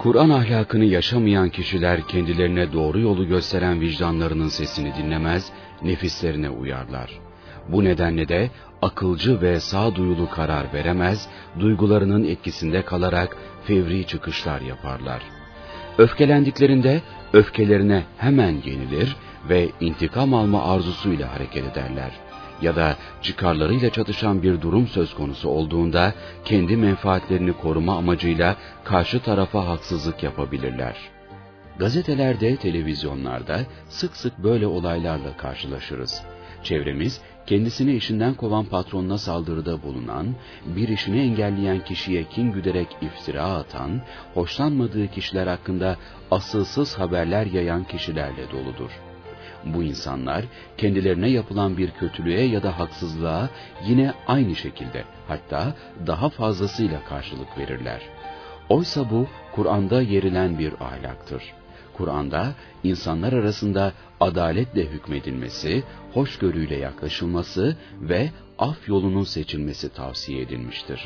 Kur'an ahlakını yaşamayan kişiler kendilerine doğru yolu gösteren vicdanlarının sesini dinlemez, nefislerine uyarlar. Bu nedenle de akılcı ve sağduyulu karar veremez, duygularının etkisinde kalarak fevri çıkışlar yaparlar. Öfkelendiklerinde öfkelerine hemen yenilir ve intikam alma arzusuyla hareket ederler. Ya da çıkarlarıyla çatışan bir durum söz konusu olduğunda kendi menfaatlerini koruma amacıyla karşı tarafa haksızlık yapabilirler. Gazetelerde, televizyonlarda sık sık böyle olaylarla karşılaşırız. Çevremiz, kendisini işinden kovan patronuna saldırıda bulunan, bir işini engelleyen kişiye kin güderek iftira atan, hoşlanmadığı kişiler hakkında asılsız haberler yayan kişilerle doludur. Bu insanlar kendilerine yapılan bir kötülüğe ya da haksızlığa yine aynı şekilde, hatta daha fazlasıyla karşılık verirler. Oysa bu Kur'an'da yerilen bir ahlaktır. Kur'an'da insanlar arasında adaletle hükmedilmesi, hoşgörüyle yaklaşılması ve af yolunun seçilmesi tavsiye edilmiştir.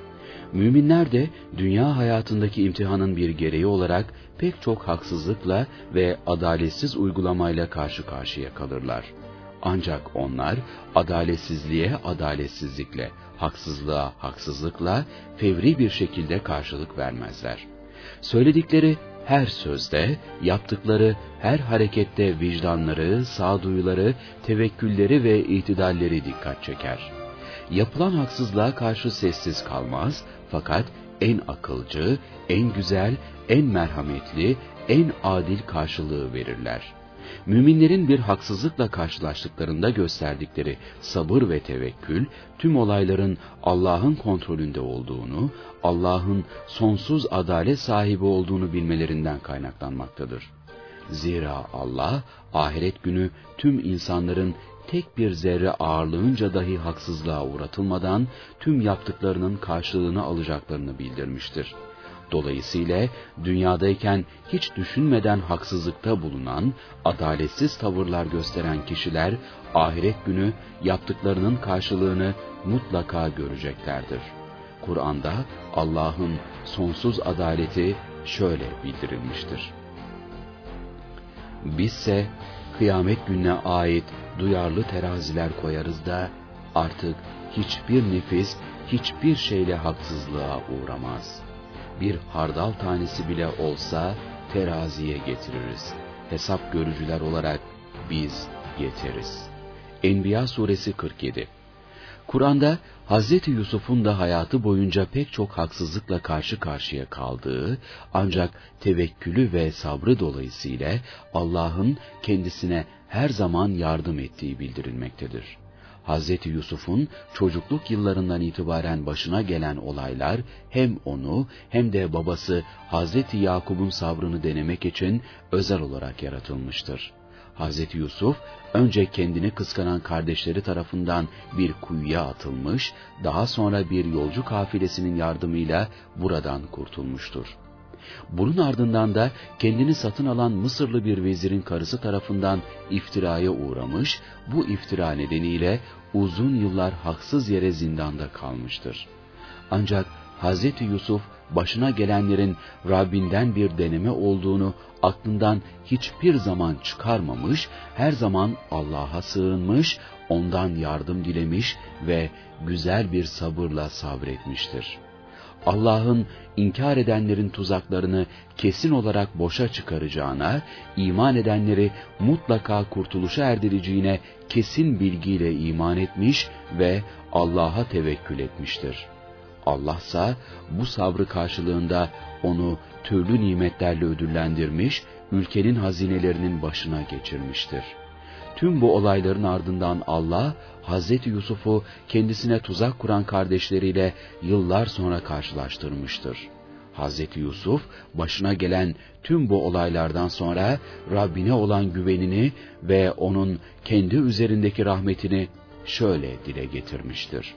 Müminler de dünya hayatındaki imtihanın bir gereği olarak pek çok haksızlıkla ve adaletsiz uygulamayla karşı karşıya kalırlar. Ancak onlar adaletsizliğe adaletsizlikle, haksızlığa haksızlıkla fevri bir şekilde karşılık vermezler. Söyledikleri her sözde, yaptıkları her harekette vicdanları, sağduyuları, tevekkülleri ve itidalleri dikkat çeker. Yapılan haksızlığa karşı sessiz kalmaz, fakat en akılcı, en güzel, en merhametli, en adil karşılığı verirler. Müminlerin bir haksızlıkla karşılaştıklarında gösterdikleri sabır ve tevekkül, tüm olayların Allah'ın kontrolünde olduğunu, Allah'ın sonsuz adalet sahibi olduğunu bilmelerinden kaynaklanmaktadır. Zira Allah, ahiret günü tüm insanların tek bir zerre ağırlığınca dahi haksızlığa uğratılmadan tüm yaptıklarının karşılığını alacaklarını bildirmiştir. Dolayısıyla dünyadayken hiç düşünmeden haksızlıkta bulunan, adaletsiz tavırlar gösteren kişiler ahiret günü yaptıklarının karşılığını mutlaka göreceklerdir. Kur'an'da Allah'ın sonsuz adaleti şöyle bildirilmiştir. Bizse kıyamet gününe ait duyarlı teraziler koyarız da artık hiçbir nefis hiçbir şeyle haksızlığa uğramaz. Bir hardal tanesi bile olsa teraziye getiririz. Hesap görücüler olarak biz yeteriz. Enbiya suresi 47. Kur'an'da Hazreti Yusuf'un da hayatı boyunca pek çok haksızlıkla karşı karşıya kaldığı, ancak tevekkülü ve sabrı dolayısıyla Allah'ın kendisine her zaman yardım ettiği bildirilmektedir. Hazreti Yusuf'un çocukluk yıllarından itibaren başına gelen olaylar hem onu hem de babası Hazreti Yakub'un sabrını denemek için özel olarak yaratılmıştır. Hazreti Yusuf önce kendini kıskanan kardeşleri tarafından bir kuyuya atılmış, daha sonra bir yolcu kafilesinin yardımıyla buradan kurtulmuştur. Bunun ardından da kendini satın alan Mısırlı bir vezirin karısı tarafından iftiraya uğramış, bu iftira nedeniyle uzun yıllar haksız yere zindanda kalmıştır. Ancak Hazreti Yusuf başına gelenlerin Rabbinden bir deneme olduğunu aklından hiçbir zaman çıkarmamış, her zaman Allah'a sığınmış, ondan yardım dilemiş ve güzel bir sabırla sabretmiştir. Allah'ın inkar edenlerin tuzaklarını kesin olarak boşa çıkaracağına, iman edenleri mutlaka kurtuluşa erdireceğine kesin bilgiyle iman etmiş ve Allah'a tevekkül etmiştir. Allah'sa bu sabrı karşılığında onu türlü nimetlerle ödüllendirmiş, ülkenin hazinelerinin başına geçirmiştir. Tüm bu olayların ardından Allah, Hazreti Yusuf'u kendisine tuzak kuran kardeşleriyle yıllar sonra karşılaştırmıştır. Hazreti Yusuf, başına gelen tüm bu olaylardan sonra Rabbine olan güvenini ve onun kendi üzerindeki rahmetini şöyle dile getirmiştir.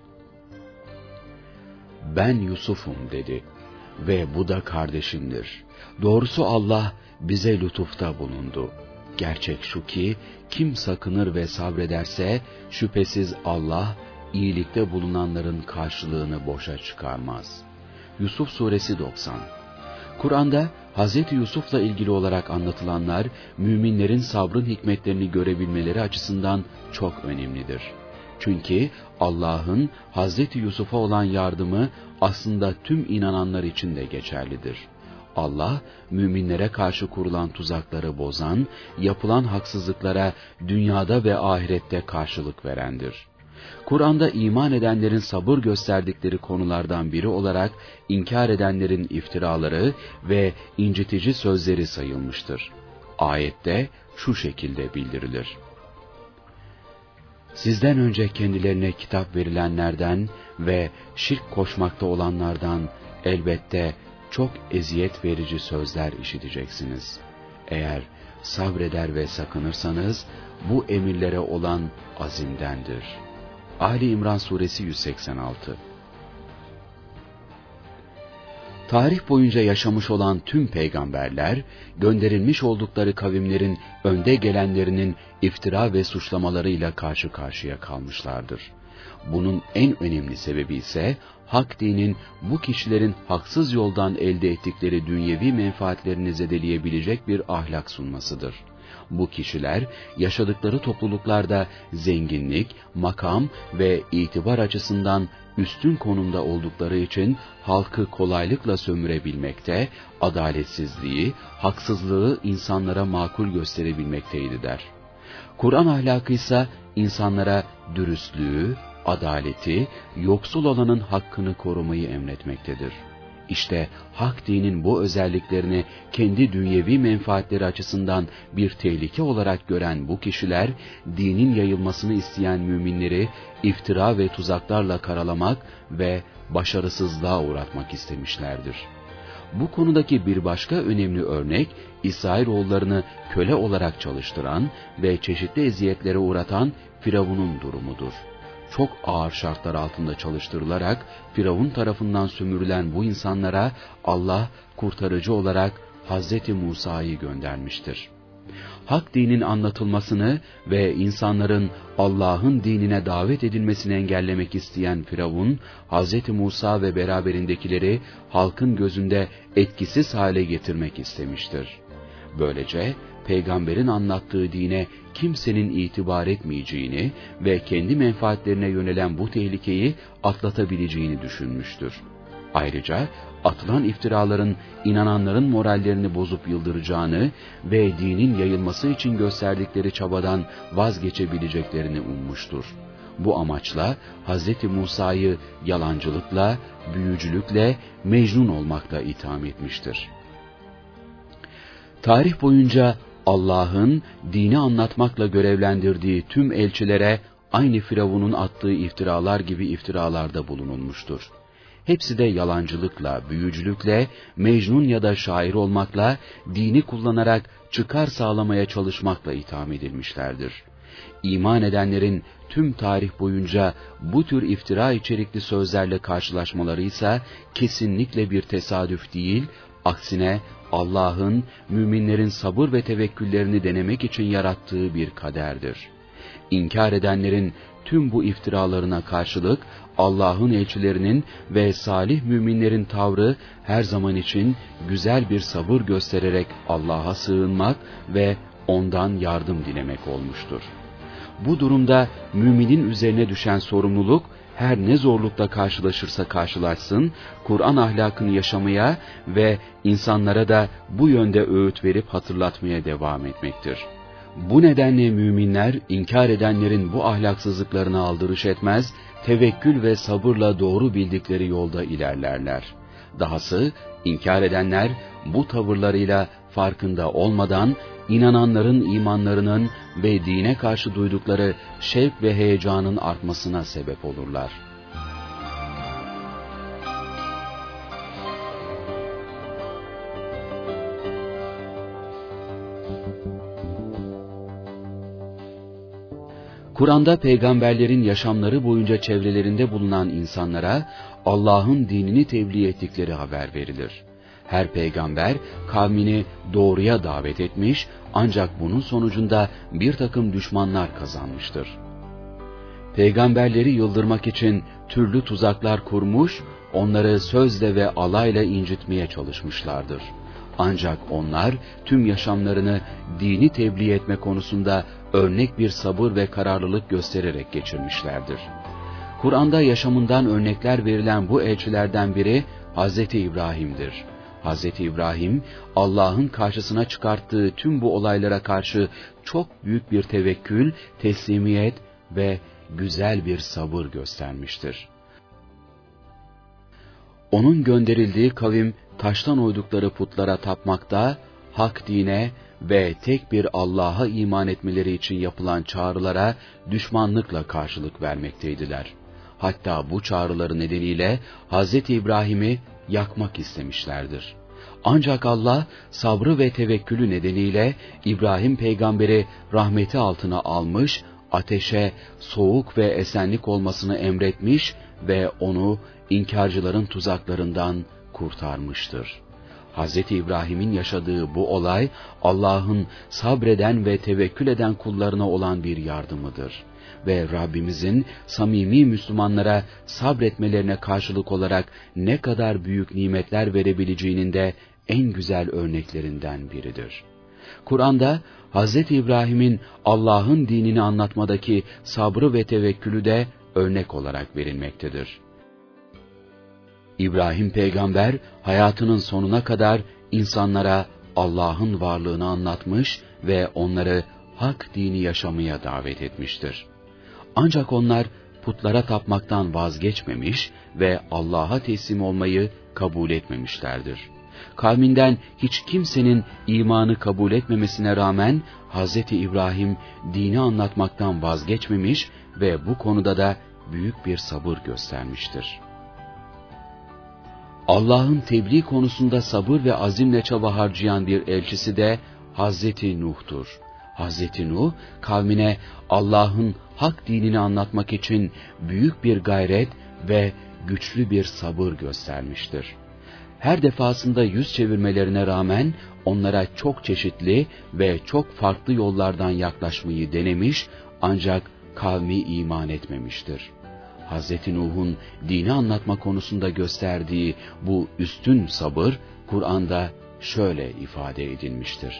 Ben Yusuf'um dedi ve bu da kardeşimdir. Doğrusu Allah bize lütufta bulundu. Gerçek şu ki kim sakınır ve sabrederse şüphesiz Allah iyilikte bulunanların karşılığını boşa çıkarmaz. Yusuf suresi 90. Kur'an'da Hz. Yusuf'la ilgili olarak anlatılanlar, müminlerin sabrın hikmetlerini görebilmeleri açısından çok önemlidir. Çünkü Allah'ın Hz. Yusuf'a olan yardımı aslında tüm inananlar için de geçerlidir. Allah, müminlere karşı kurulan tuzakları bozan, yapılan haksızlıklara dünyada ve ahirette karşılık verendir. Kur'an'da iman edenlerin sabır gösterdikleri konulardan biri olarak inkar edenlerin iftiraları ve incitici sözleri sayılmıştır. Ayette şu şekilde bildirilir: Sizden önce kendilerine kitap verilenlerden ve şirk koşmakta olanlardan elbette çok eziyet verici sözler işiteceksiniz. Eğer sabreder ve sakınırsanız bu emirlere olan azimdendir. Ali İmran Suresi 186. Tarih boyunca yaşamış olan tüm peygamberler, gönderilmiş oldukları kavimlerin önde gelenlerinin iftira ve suçlamalarıyla karşı karşıya kalmışlardır. Bunun en önemli sebebi ise, hak dinin bu kişilerin haksız yoldan elde ettikleri dünyevi menfaatlerini zedeleyebilecek bir ahlak sunmasıdır. Bu kişiler, yaşadıkları topluluklarda zenginlik, makam ve itibar açısından üstün konumda oldukları için halkı kolaylıkla sömürebilmekte, adaletsizliği, haksızlığı insanlara makul gösterebilmekteydiler. Kur'an ahlakı ise insanlara dürüstlüğü, adaleti, yoksul olanın hakkını korumayı emretmektedir. İşte hak dinin bu özelliklerini kendi dünyevi menfaatleri açısından bir tehlike olarak gören bu kişiler, dinin yayılmasını isteyen müminleri iftira ve tuzaklarla karalamak ve başarısızlığa uğratmak istemişlerdir. Bu konudaki bir başka önemli örnek, İsrailoğullarını köle olarak çalıştıran ve çeşitli eziyetlere uğratan Firavun'un durumudur. Çok ağır şartlar altında çalıştırılarak Firavun tarafından sömürülen bu insanlara Allah kurtarıcı olarak Hz. Musa'yı göndermiştir. Hak dinin anlatılmasını ve insanların Allah'ın dinine davet edilmesini engellemek isteyen Firavun, Hz. Musa ve beraberindekileri halkın gözünde etkisiz hale getirmek istemiştir. Böylece peygamberin anlattığı dine kimsenin itibar etmeyeceğini ve kendi menfaatlerine yönelen bu tehlikeyi atlatabileceğini düşünmüştür. Ayrıca atılan iftiraların inananların morallerini bozup yıldıracağını ve dinin yayılması için gösterdikleri çabadan vazgeçebileceklerini ummuştur. Bu amaçla Hz. Musa'yı yalancılıkla, büyücülükle, mecnun olmakla itham etmiştir. Tarih boyunca Allah'ın dini anlatmakla görevlendirdiği tüm elçilere aynı Firavun'un attığı iftiralar gibi iftiralarda bulunulmuştur. Hepsi de yalancılıkla, büyücülükle, mecnun ya da şair olmakla, dini kullanarak çıkar sağlamaya çalışmakla itham edilmişlerdir. İman edenlerin tüm tarih boyunca bu tür iftira içerikli sözlerle karşılaşmaları ise kesinlikle bir tesadüf değil, aksine Allah'ın müminlerin sabır ve tevekküllerini denemek için yarattığı bir kaderdir. İnkar edenlerin tüm bu iftiralarına karşılık Allah'ın elçilerinin ve salih müminlerin tavrı her zaman için güzel bir sabır göstererek Allah'a sığınmak ve ondan yardım dilemek olmuştur. Bu durumda müminin üzerine düşen sorumluluk, her ne zorlukla karşılaşırsa karşılaşsın, Kur'an ahlakını yaşamaya ve insanlara da bu yönde öğüt verip hatırlatmaya devam etmektir. Bu nedenle müminler, inkar edenlerin bu ahlaksızlıklarına aldırış etmez, tevekkül ve sabırla doğru bildikleri yolda ilerlerler. Dahası, inkar edenler bu tavırlarıyla farkında olmadan, inananların imanlarının ve dine karşı duydukları şevk ve heyecanın artmasına sebep olurlar. Kur'an'da peygamberlerin yaşamları boyunca çevrelerinde bulunan insanlara Allah'ın dinini tebliğ ettikleri haber verilir. Her peygamber kavmini doğruya davet etmiş, ancak bunun sonucunda bir takım düşmanlar kazanmıştır. Peygamberleri yıldırmak için türlü tuzaklar kurmuş, onları sözle ve alayla incitmeye çalışmışlardır. Ancak onlar tüm yaşamlarını dini tebliğ etme konusunda örnek bir sabır ve kararlılık göstererek geçirmişlerdir. Kur'an'da yaşamından örnekler verilen bu elçilerden biri Hz. İbrahim'dir. Hz. İbrahim, Allah'ın karşısına çıkarttığı tüm bu olaylara karşı çok büyük bir tevekkül, teslimiyet ve güzel bir sabır göstermiştir. Onun gönderildiği kavim, taştan oydukları putlara tapmakta, hak dine ve tek bir Allah'a iman etmeleri için yapılan çağrılara düşmanlıkla karşılık vermekteydiler. Hatta bu çağrıları nedeniyle Hz. İbrahim'i yakmak istemişlerdir. Ancak Allah sabrı ve tevekkülü nedeniyle İbrahim peygamberi rahmeti altına almış, ateşe soğuk ve esenlik olmasını emretmiş ve onu inkarcıların tuzaklarından kurtarmıştır. Hz. İbrahim'in yaşadığı bu olay, Allah'ın sabreden ve tevekkül eden kullarına olan bir yardımıdır. Ve Rabbimizin samimi Müslümanlara sabretmelerine karşılık olarak ne kadar büyük nimetler verebileceğinin de en güzel örneklerinden biridir. Kur'an'da Hz. İbrahim'in Allah'ın dinini anlatmadaki sabrı ve tevekkülü de örnek olarak verilmektedir. İbrahim peygamber hayatının sonuna kadar insanlara Allah'ın varlığını anlatmış ve onları hak dini yaşamaya davet etmiştir. Ancak onlar putlara tapmaktan vazgeçmemiş ve Allah'a teslim olmayı kabul etmemişlerdir. Kavminden hiç kimsenin imanı kabul etmemesine rağmen Hz. İbrahim dini anlatmaktan vazgeçmemiş ve bu konuda da büyük bir sabır göstermiştir. Allah'ın tebliğ konusunda sabır ve azimle çaba harcayan bir elçisi de Hz. Nuh'tur. Hz. Nuh, kavmine Allah'ın hak dinini anlatmak için büyük bir gayret ve güçlü bir sabır göstermiştir. Her defasında yüz çevirmelerine rağmen onlara çok çeşitli ve çok farklı yollardan yaklaşmayı denemiş, ancak kavmi iman etmemiştir. Hz. Nuh'un dini anlatma konusunda gösterdiği bu üstün sabır, Kur'an'da şöyle ifade edilmiştir.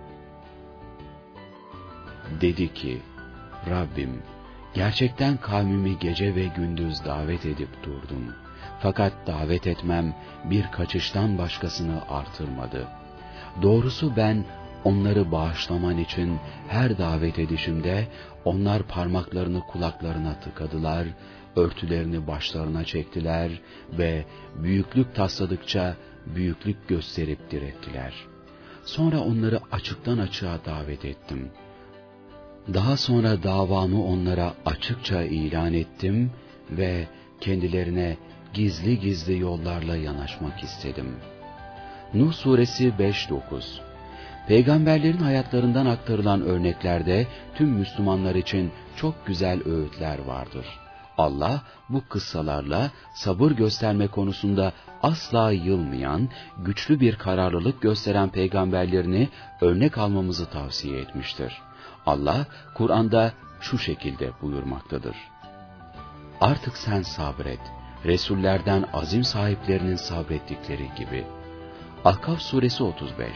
Dedi ki, Rabbim, gerçekten kavmimi gece ve gündüz davet edip durdum. Fakat davet etmem bir kaçıştan başkasını artırmadı. Doğrusu ben onları bağışlaman için her davet edişimde onlar parmaklarını kulaklarına tıkadılar, örtülerini başlarına çektiler ve büyüklük tasladıkça büyüklük gösterip direttiler. Sonra onları açıktan açığa davet ettim. Daha sonra davamı onlara açıkça ilan ettim ve kendilerine gizli gizli yollarla yanaşmak istedim. Nuh Suresi 5-9. Peygamberlerin hayatlarından aktarılan örneklerde tüm Müslümanlar için çok güzel öğütler vardır. Allah bu kıssalarla sabır gösterme konusunda asla yılmayan, güçlü bir kararlılık gösteren peygamberlerini örnek almamızı tavsiye etmiştir. Allah Kur'an'da şu şekilde buyurmaktadır. Artık sen sabret, Resullerden azim sahiplerinin sabrettikleri gibi. Ahkaf Suresi 35.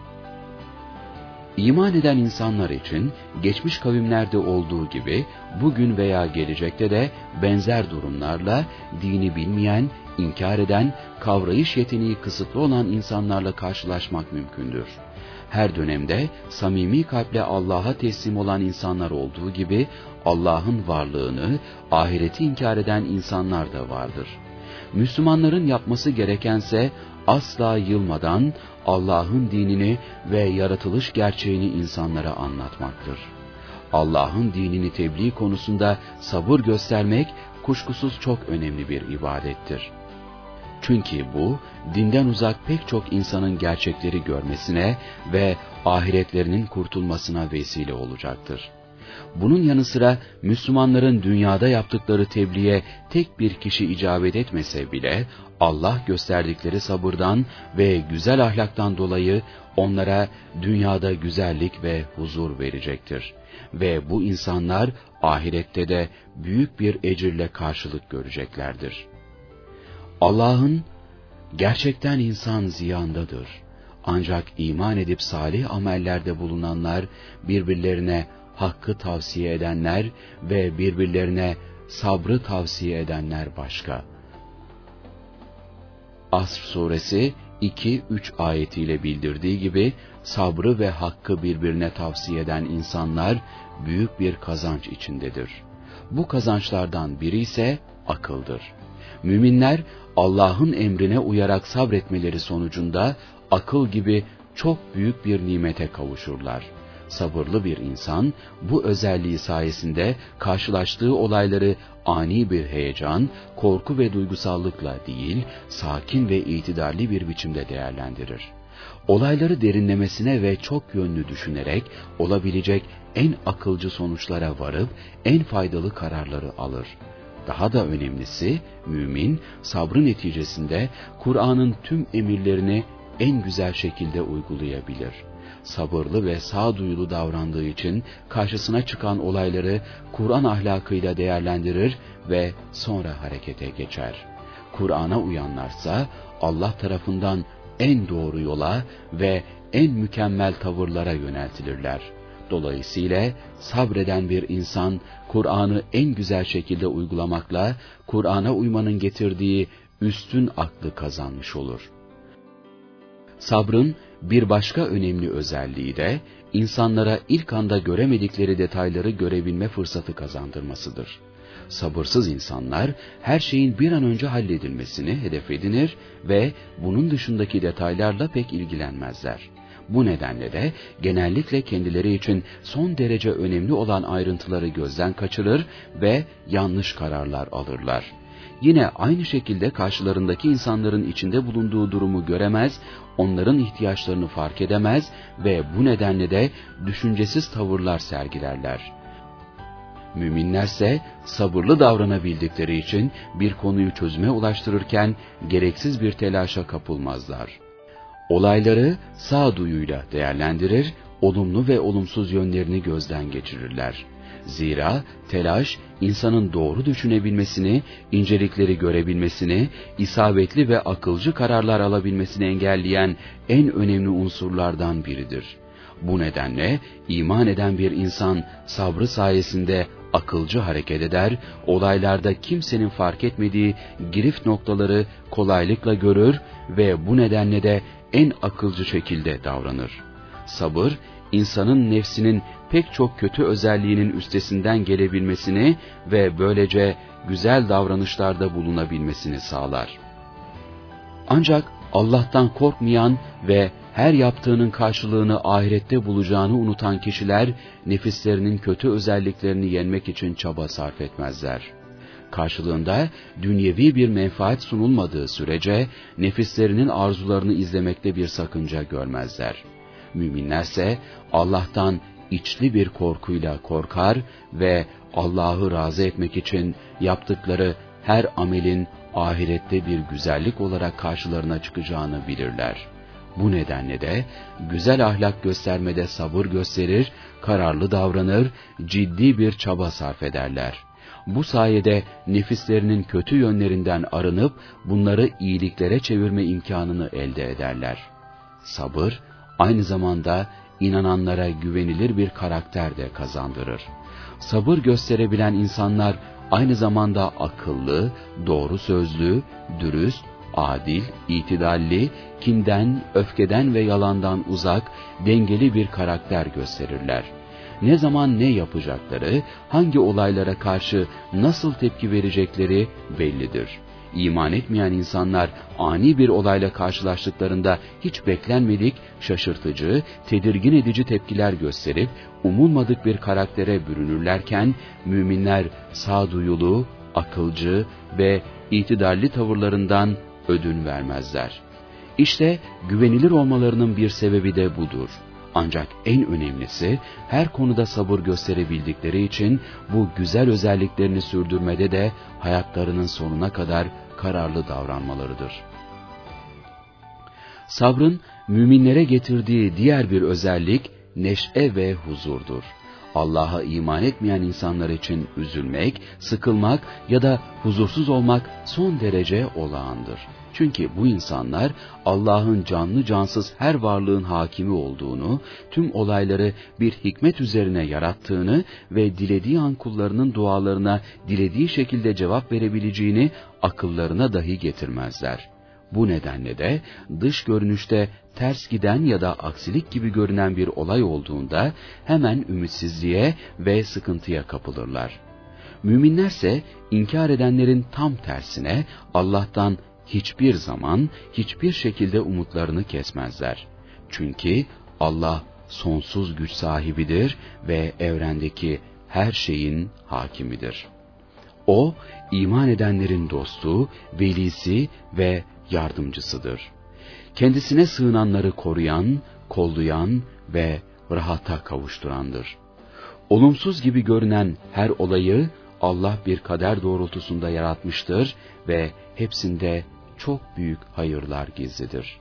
İman eden insanlar için geçmiş kavimlerde olduğu gibi bugün veya gelecekte de benzer durumlarla dini bilmeyen, inkar eden, kavrayış yeteneği kısıtlı olan insanlarla karşılaşmak mümkündür. Her dönemde samimi kalple Allah'a teslim olan insanlar olduğu gibi Allah'ın varlığını, ahireti inkar eden insanlar da vardır. Müslümanların yapması gerekense asla yılmadan Allah'ın dinini ve yaratılış gerçeğini insanlara anlatmaktır. Allah'ın dinini tebliğ konusunda sabır göstermek kuşkusuz çok önemli bir ibadettir. Çünkü bu, dinden uzak pek çok insanın gerçekleri görmesine ve ahiretlerinin kurtulmasına vesile olacaktır. Bunun yanı sıra Müslümanların dünyada yaptıkları tebliğe tek bir kişi icabet etmese bile, Allah gösterdikleri sabırdan ve güzel ahlaktan dolayı onlara dünyada güzellik ve huzur verecektir. Ve bu insanlar ahirette de büyük bir ecirle karşılık göreceklerdir. Allah'ın gerçekten insan ziyandadır. Ancak iman edip salih amellerde bulunanlar, birbirlerine hakkı tavsiye edenler ve birbirlerine sabrı tavsiye edenler başka. Asr suresi 2-3 ayetiyle bildirdiği gibi sabrı ve hakkı birbirine tavsiye eden insanlar büyük bir kazanç içindedir. Bu kazançlardan biri ise akıldır. Müminler Allah'ın emrine uyarak sabretmeleri sonucunda akıl gibi çok büyük bir nimete kavuşurlar. Sabırlı bir insan bu özelliği sayesinde karşılaştığı olayları ani bir heyecan, korku ve duygusallıkla değil, sakin ve itidalli bir biçimde değerlendirir. Olayları derinlemesine ve çok yönlü düşünerek olabilecek en akılcı sonuçlara varıp en faydalı kararları alır. Daha da önemlisi, mümin sabrı neticesinde Kur'an'ın tüm emirlerini en güzel şekilde uygulayabilir. Sabırlı ve sağduyulu davrandığı için karşısına çıkan olayları Kur'an ahlakıyla değerlendirir ve sonra harekete geçer. Kur'an'a uyanlarsa Allah tarafından en doğru yola ve en mükemmel tavırlara yöneltilirler. Dolayısıyla sabreden bir insan Kur'an'ı en güzel şekilde uygulamakla Kur'an'a uymanın getirdiği üstün aklı kazanmış olur. Sabrın bir başka önemli özelliği de insanlara ilk anda göremedikleri detayları görebilme fırsatı kazandırmasıdır. Sabırsız insanlar her şeyin bir an önce halledilmesini hedef edinir ve bunun dışındaki detaylarla pek ilgilenmezler. Bu nedenle de genellikle kendileri için son derece önemli olan ayrıntıları gözden kaçırır ve yanlış kararlar alırlar. Yine aynı şekilde karşılarındaki insanların içinde bulunduğu durumu göremez, onların ihtiyaçlarını fark edemez ve bu nedenle de düşüncesiz tavırlar sergilerler. Müminlerse sabırlı davranabildikleri için bir konuyu çözüme ulaştırırken gereksiz bir telaşa kapılmazlar. Olayları sağduyuyla değerlendirir, olumlu ve olumsuz yönlerini gözden geçirirler. Zira telaş, insanın doğru düşünebilmesini, incelikleri görebilmesini, isabetli ve akılcı kararlar alabilmesini engelleyen en önemli unsurlardan biridir. Bu nedenle iman eden bir insan sabrı sayesinde akılcı hareket eder, olaylarda kimsenin fark etmediği girift noktaları kolaylıkla görür ve bu nedenle de en akılcı şekilde davranır. Sabır, insanın nefsinin pek çok kötü özelliğinin üstesinden gelebilmesini ve böylece güzel davranışlarda bulunabilmesini sağlar. Ancak Allah'tan korkmayan ve her yaptığının karşılığını ahirette bulacağını unutan kişiler, nefislerinin kötü özelliklerini yenmek için çaba sarf etmezler. Karşılığında dünyevi bir menfaat sunulmadığı sürece, nefislerinin arzularını izlemekte bir sakınca görmezler. Müminlerse Allah'tan içli bir korkuyla korkar ve Allah'ı razı etmek için yaptıkları her amelin ahirette bir güzellik olarak karşılarına çıkacağını bilirler. Bu nedenle de güzel ahlak göstermede sabır gösterir, kararlı davranır, ciddi bir çaba sarf ederler. Bu sayede nefislerinin kötü yönlerinden arınıp bunları iyiliklere çevirme imkanını elde ederler. Sabır aynı zamanda inananlara güvenilir bir karakter de kazandırır. Sabır gösterebilen insanlar aynı zamanda akıllı, doğru sözlü, dürüst, adil, itidalli, kinden, öfkeden ve yalandan uzak, dengeli bir karakter gösterirler. Ne zaman ne yapacakları, hangi olaylara karşı nasıl tepki verecekleri bellidir. İman etmeyen insanlar ani bir olayla karşılaştıklarında hiç beklenmedik, şaşırtıcı, tedirgin edici tepkiler gösterip umulmadık bir karaktere bürünürlerken, müminler sağduyulu, akılcı ve itidalli tavırlarından ödün vermezler. İşte güvenilir olmalarının bir sebebi de budur. Ancak en önemlisi her konuda sabır gösterebildikleri için bu güzel özelliklerini sürdürmede de hayatlarının sonuna kadar kararlı davranmalarıdır. Sabrın müminlere getirdiği diğer bir özellik neşe ve huzurdur. Allah'a iman etmeyen insanlar için üzülmek, sıkılmak ya da huzursuz olmak son derece olağandır. Çünkü bu insanlar Allah'ın canlı cansız her varlığın hakimi olduğunu, tüm olayları bir hikmet üzerine yarattığını ve dilediği an kullarının dualarına dilediği şekilde cevap verebileceğini akıllarına dahi getirmezler. Bu nedenle de dış görünüşte ters giden ya da aksilik gibi görünen bir olay olduğunda hemen ümitsizliğe ve sıkıntıya kapılırlar. Müminlerse inkar edenlerin tam tersine Allah'tan hiçbir zaman, hiçbir şekilde umutlarını kesmezler. Çünkü Allah sonsuz güç sahibidir ve evrendeki her şeyin hakimidir. O, iman edenlerin dostu, velisi ve yardımcısıdır. Kendisine sığınanları koruyan, kollayan ve rahata kavuşturandır. Olumsuz gibi görünen her olayı Allah bir kader doğrultusunda yaratmıştır ve hepsinde çok büyük hayırlar gizlidir.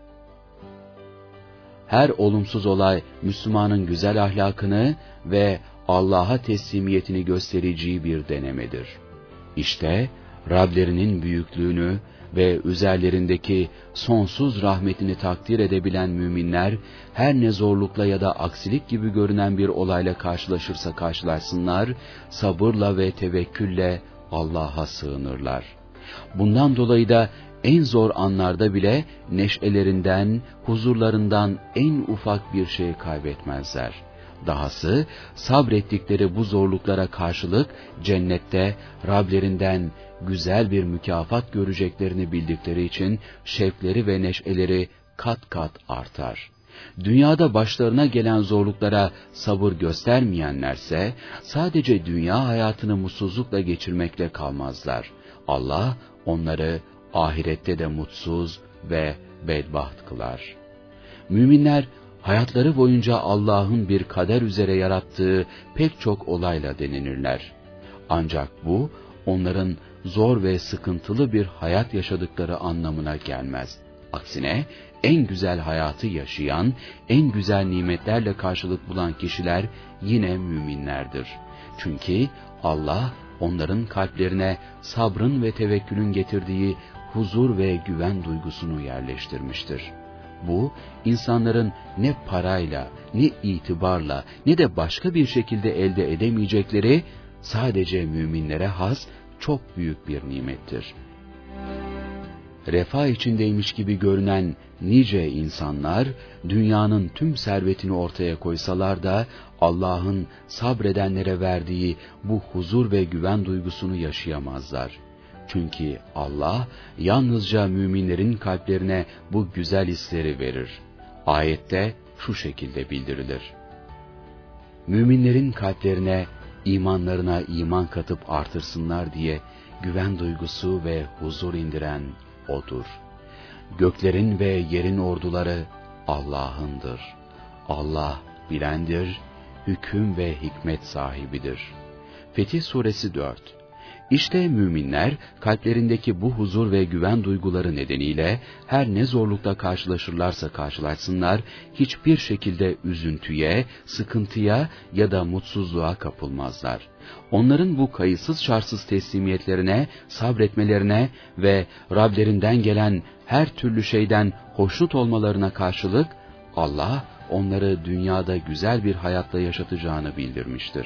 Her olumsuz olay Müslümanın güzel ahlakını ve Allah'a teslimiyetini göstereceği bir denemedir. İşte Rablerinin büyüklüğünü ve üzerlerindeki sonsuz rahmetini takdir edebilen müminler, her ne zorlukla ya da aksilik gibi görünen bir olayla karşılaşırsa karşılaşsınlar, sabırla ve tevekkülle Allah'a sığınırlar. Bundan dolayı da en zor anlarda bile neşelerinden, huzurlarından en ufak bir şey kaybetmezler. Dahası sabrettikleri bu zorluklara karşılık cennette Rablerinden güzel bir mükafat göreceklerini bildikleri için şevkleri ve neşeleri kat kat artar. Dünyada başlarına gelen zorluklara sabır göstermeyenlerse sadece dünya hayatını mutsuzlukla geçirmekle kalmazlar. Allah onları ahirette de mutsuz ve bedbaht kılar. Müminler hayatları boyunca Allah'ın bir kader üzere yarattığı pek çok olayla denenirler. Ancak bu onların zor ve sıkıntılı bir hayat yaşadıkları anlamına gelmez. Aksine en güzel hayatı yaşayan, en güzel nimetlerle karşılık bulan kişiler yine müminlerdir. Çünkü Allah onların kalplerine sabrın ve tevekkülün getirdiği huzur ve güven duygusunu yerleştirmiştir. Bu, insanların ne parayla, ne itibarla, ne de başka bir şekilde elde edemeyecekleri, sadece müminlere has çok büyük bir nimettir. Refah içindeymiş gibi görünen nice insanlar, dünyanın tüm servetini ortaya koysalar da, Allah'ın sabredenlere verdiği bu huzur ve güven duygusunu yaşayamazlar. Çünkü Allah yalnızca müminlerin kalplerine bu güzel hisleri verir. Ayette şu şekilde bildirilir: müminlerin kalplerine, imanlarına iman katıp artırsınlar diye güven duygusu ve huzur indiren O'dur. Göklerin ve yerin orduları Allah'ındır. Allah bilendir, hüküm ve hikmet sahibidir. Fetih Suresi 4. İşte müminler kalplerindeki bu huzur ve güven duyguları nedeniyle her ne zorlukla karşılaşırlarsa karşılaşsınlar, hiçbir şekilde üzüntüye, sıkıntıya ya da mutsuzluğa kapılmazlar. Onların bu kayıtsız şartsız teslimiyetlerine, sabretmelerine ve Rablerinden gelen her türlü şeyden hoşnut olmalarına karşılık Allah onları dünyada güzel bir hayatla yaşatacağını bildirmiştir.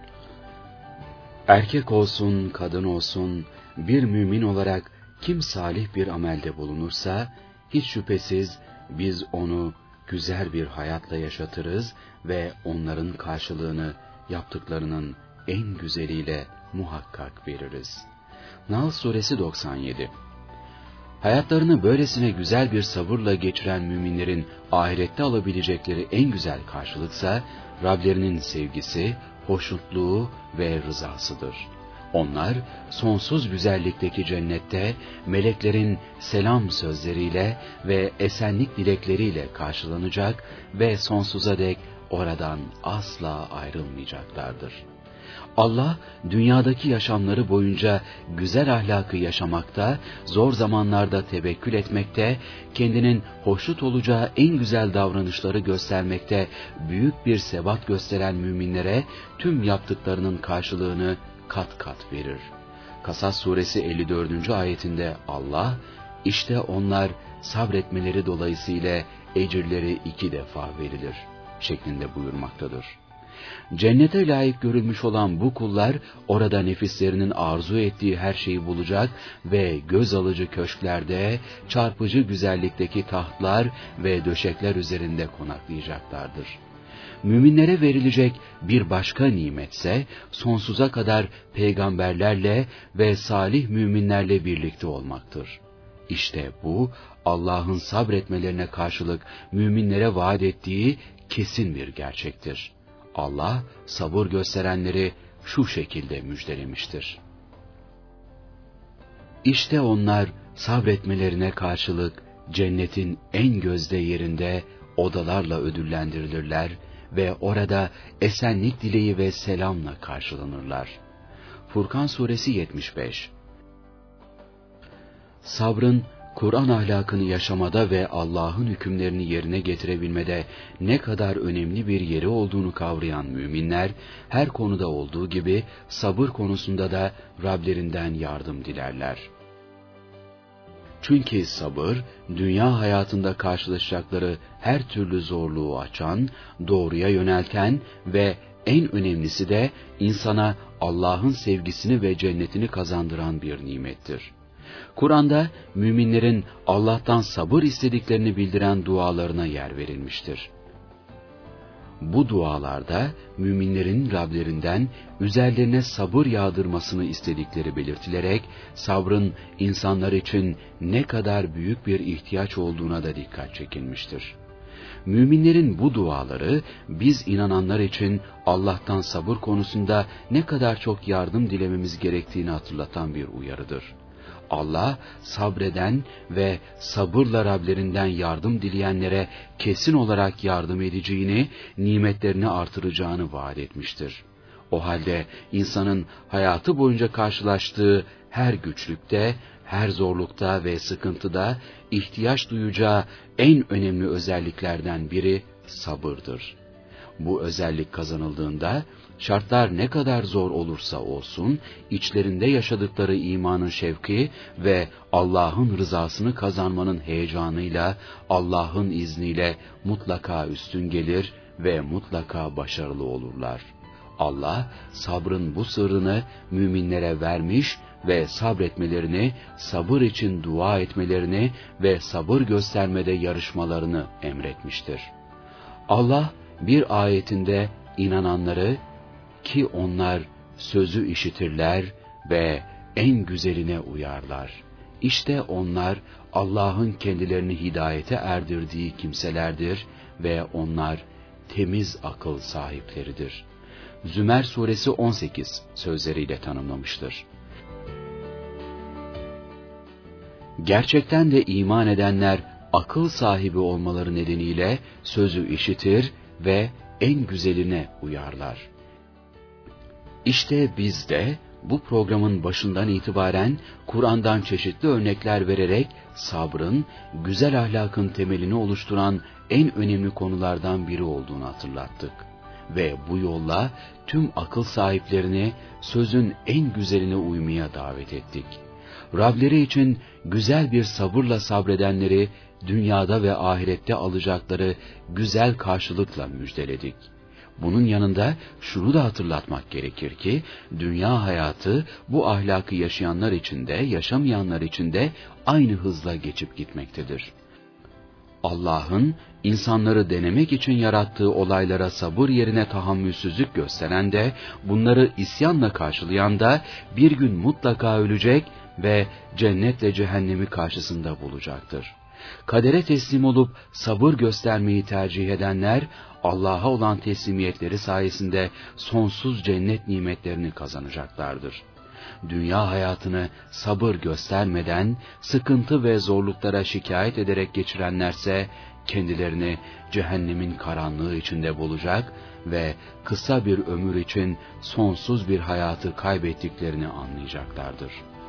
Erkek olsun, kadın olsun, bir mümin olarak kim salih bir amelde bulunursa, hiç şüphesiz biz onu güzel bir hayatla yaşatırız ve onların karşılığını yaptıklarının en güzeliyle muhakkak veririz. Nahl Suresi 97. Hayatlarını böylesine güzel bir sabırla geçiren müminlerin ahirette alabilecekleri en güzel karşılıksa, Rablerinin sevgisi, hoşnutluğu ve rızasıdır. Onlar sonsuz güzellikteki cennette meleklerin selam sözleriyle ve esenlik dilekleriyle karşılanacak ve sonsuza dek oradan asla ayrılmayacaklardır. Allah, dünyadaki yaşamları boyunca güzel ahlakı yaşamakta, zor zamanlarda tevekkül etmekte, kendinin hoşnut olacağı en güzel davranışları göstermekte, büyük bir sebat gösteren müminlere tüm yaptıklarının karşılığını kat kat verir. Kasas suresi 54. ayetinde Allah, işte onlar sabretmeleri dolayısıyla ecirleri 2 defa verilir şeklinde buyurmaktadır. Cennete layık görülmüş olan bu kullar, orada nefislerinin arzu ettiği her şeyi bulacak ve göz alıcı köşklerde, çarpıcı güzellikteki tahtlar ve döşekler üzerinde konaklayacaklardır. Müminlere verilecek bir başka nimetse, sonsuza kadar peygamberlerle ve salih müminlerle birlikte olmaktır. İşte bu, Allah'ın sabretmelerine karşılık müminlere vaat ettiği kesin bir gerçektir. Allah, sabır gösterenleri şu şekilde müjdelemiştir. İşte onlar sabretmelerine karşılık cennetin en gözde yerinde odalarla ödüllendirilirler ve orada esenlik dileği ve selamla karşılanırlar. Furkan suresi 75. Sabrın, Kur'an ahlakını yaşamada ve Allah'ın hükümlerini yerine getirebilmede ne kadar önemli bir yeri olduğunu kavrayan müminler, her konuda olduğu gibi sabır konusunda da Rablerinden yardım dilerler. Çünkü sabır, dünya hayatında karşılaşacakları her türlü zorluğu açan, doğruya yönelten ve en önemlisi de insana Allah'ın sevgisini ve cennetini kazandıran bir nimettir. Kur'an'da müminlerin Allah'tan sabır istediklerini bildiren dualarına yer verilmiştir. Bu dualarda müminlerin Rablerinden üzerlerine sabır yağdırmasını istedikleri belirtilerek sabrın insanlar için ne kadar büyük bir ihtiyaç olduğuna da dikkat çekilmiştir. Müminlerin bu duaları biz inananlar için Allah'tan sabır konusunda ne kadar çok yardım dilememiz gerektiğini hatırlatan bir uyarıdır. Allah, sabreden ve sabırla Rablerinden yardım dileyenlere kesin olarak yardım edeceğini, nimetlerini artıracağını vaat etmiştir. O halde insanın hayatı boyunca karşılaştığı her güçlükte, her zorlukta ve sıkıntıda ihtiyaç duyacağı en önemli özelliklerden biri sabırdır. Bu özellik kazanıldığında, şartlar ne kadar zor olursa olsun, içlerinde yaşadıkları imanın şevki ve Allah'ın rızasını kazanmanın heyecanıyla, Allah'ın izniyle mutlaka üstün gelir ve mutlaka başarılı olurlar. Allah, sabrın bu sırrını müminlere vermiş ve sabretmelerini, sabır için dua etmelerini ve sabır göstermede yarışmalarını emretmiştir. Allah, bir ayetinde inananları, ki onlar sözü işitirler ve en güzeline uyarlar. İşte onlar Allah'ın kendilerini hidayete erdirdiği kimselerdir ve onlar temiz akıl sahipleridir. Zümer suresi 18 sözleriyle tanımlamıştır. Gerçekten de iman edenler akıl sahibi olmaları nedeniyle sözü işitir ve en güzeline uyarlar. İşte biz de bu programın başından itibaren Kur'an'dan çeşitli örnekler vererek sabrın, güzel ahlakın temelini oluşturan en önemli konulardan biri olduğunu hatırlattık. Ve bu yolla tüm akıl sahiplerini sözün en güzeline uymaya davet ettik. Rableri için güzel bir sabırla sabredenleri dünyada ve ahirette alacakları güzel karşılıkla müjdeledik. Bunun yanında şunu da hatırlatmak gerekir ki, dünya hayatı bu ahlakı yaşayanlar için de yaşamayanlar için de aynı hızla geçip gitmektedir. Allah'ın insanları denemek için yarattığı olaylara sabır yerine tahammülsüzlük gösteren de, bunları isyanla karşılayan da bir gün mutlaka ölecek ve cennetle cehennemi karşısında bulacaktır. Kadere teslim olup sabır göstermeyi tercih edenler, Allah'a olan teslimiyetleri sayesinde sonsuz cennet nimetlerini kazanacaklardır. Dünya hayatını sabır göstermeden, sıkıntı ve zorluklara şikayet ederek geçirenlerse, kendilerini cehennemin karanlığı içinde bulacak ve kısa bir ömür için sonsuz bir hayatı kaybettiklerini anlayacaklardır.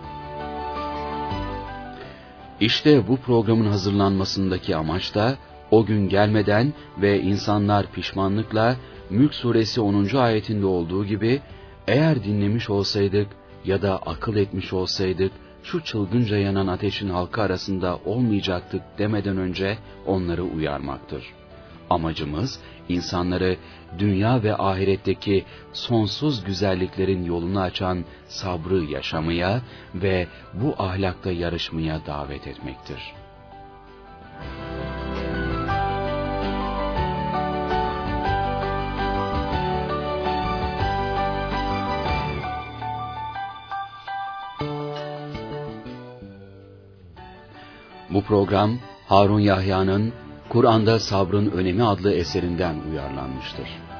İşte bu programın hazırlanmasındaki amaç da o gün gelmeden ve insanlar pişmanlıkla Mülk suresi 10. ayetinde olduğu gibi eğer dinlemiş olsaydık ya da akıl etmiş olsaydık şu çılgınca yanan ateşin halkı arasında olmayacaktık demeden önce onları uyarmaktır. Amacımız insanları dünya ve ahiretteki sonsuz güzelliklerin yolunu açan sabrı yaşamaya ve bu ahlakta yarışmaya davet etmektir. Bu program Harun Yahya'nın Kur'an'da Sabrın Önemi adlı eserinden uyarlanmıştır.